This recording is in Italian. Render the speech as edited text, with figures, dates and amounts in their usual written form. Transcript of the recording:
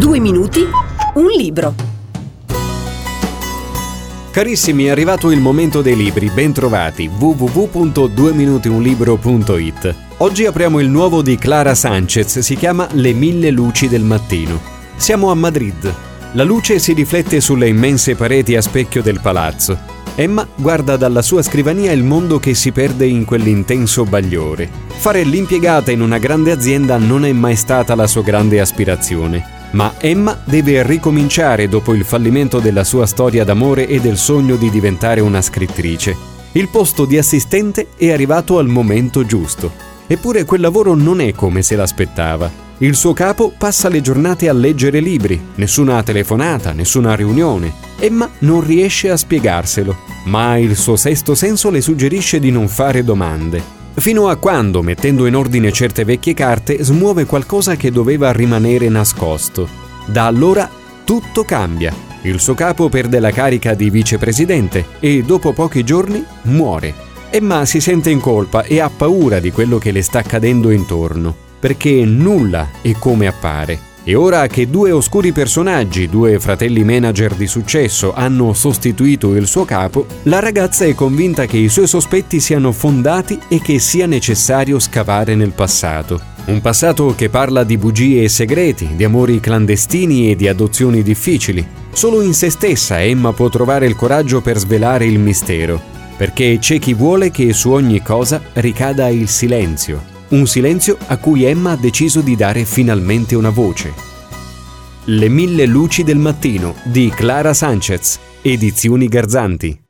2 minuti, un libro. Carissimi, è arrivato il momento dei libri, ben trovati, www.2minutiunlibro.it. Oggi apriamo il nuovo di Clara Sanchez, si chiama Le 1000 luci del mattino. Siamo a Madrid. La luce si riflette sulle immense pareti a specchio del palazzo. Emma guarda dalla sua scrivania il mondo che si perde in quell'intenso bagliore. Fare l'impiegata in una grande azienda non è mai stata la sua grande aspirazione. Ma Emma deve ricominciare dopo il fallimento della sua storia d'amore e del sogno di diventare una scrittrice. Il posto di assistente è arrivato al momento giusto. Eppure quel lavoro non è come se l'aspettava. Il suo capo passa le giornate a leggere libri, nessuna telefonata, nessuna riunione. Emma non riesce a spiegarselo, ma il suo sesto senso le suggerisce di non fare domande. Fino a quando, mettendo in ordine certe vecchie carte, smuove qualcosa che doveva rimanere nascosto. Da allora tutto cambia. Il suo capo perde la carica di vicepresidente e dopo pochi giorni muore. Emma si sente in colpa e ha paura di quello che le sta accadendo intorno, perché nulla è come appare. E ora che due oscuri personaggi, due fratelli manager di successo, hanno sostituito il suo capo, la ragazza è convinta che i suoi sospetti siano fondati e che sia necessario scavare nel passato. Un passato che parla di bugie e segreti, di amori clandestini e di adozioni difficili. Solo in se stessa Emma può trovare il coraggio per svelare il mistero, perché c'è chi vuole che su ogni cosa ricada il silenzio. Un silenzio a cui Emma ha deciso di dare finalmente una voce. Le 1000 luci del mattino di Clara Sanchez, Edizioni Garzanti.